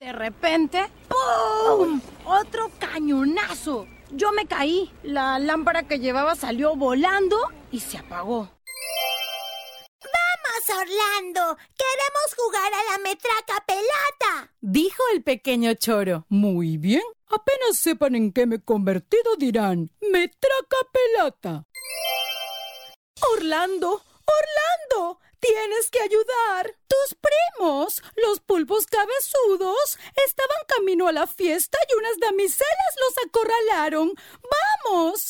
De repente, ¡pum! ¡Otro cañonazo! Yo me caí. La lámpara que llevaba salió volando y se apagó. ¡Vamos, Orlando! ¡Queremos jugar a la metraca pelota!, dijo el pequeño Choro. Muy bien. Apenas sepan en qué me he convertido dirán, metraca pelota. ¡Orlando! ¡Orlando! ¡Tienes que ayudar! Tus primos, los pulpos cabezudos, estaban camino a la fiesta y unas damiselas los acorralaron. ¡Vamos!